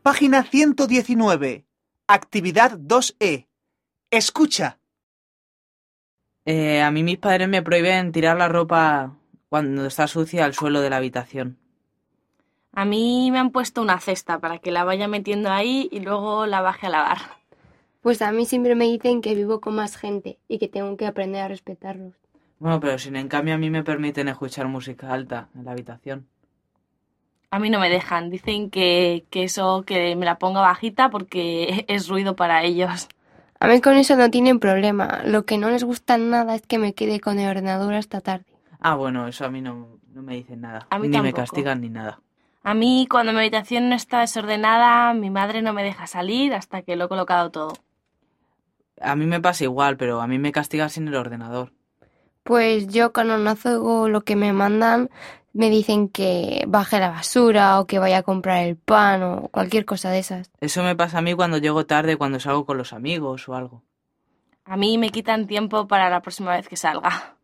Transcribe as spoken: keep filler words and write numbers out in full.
Página ciento diecinueve. Actividad dos E. Escucha. Eh, a mí mis padres me prohíben tirar la ropa cuando está sucia al suelo de la habitación. A mí me han puesto una cesta para que la vaya metiendo ahí y luego la baje a lavar. Pues a mí siempre me dicen que vivo con más gente y que tengo que aprender a respetarlos. Bueno, pero sin en cambio a mí me permiten escuchar música alta en la habitación. A mí no me dejan, dicen que, que eso, que me la ponga bajita porque es ruido para ellos. A mí con eso no tienen problema. Lo que no les gusta nada es que me quede con el ordenador hasta tarde. Ah, bueno, eso a mí no, no me dicen nada. A mí ni me tampoco. castigan ni nada. A mí cuando mi habitación no está desordenada, mi madre no me deja salir hasta que lo he colocado todo. A mí me pasa igual, pero a mí me castigan sin el ordenador. Pues yo cuando no hago lo que me mandan, me dicen que baje la basura o que vaya a comprar el pan o cualquier cosa de esas. Eso me pasa a mí cuando llego tarde, cuando salgo con los amigos o algo. A mí me quitan tiempo para la próxima vez que salga.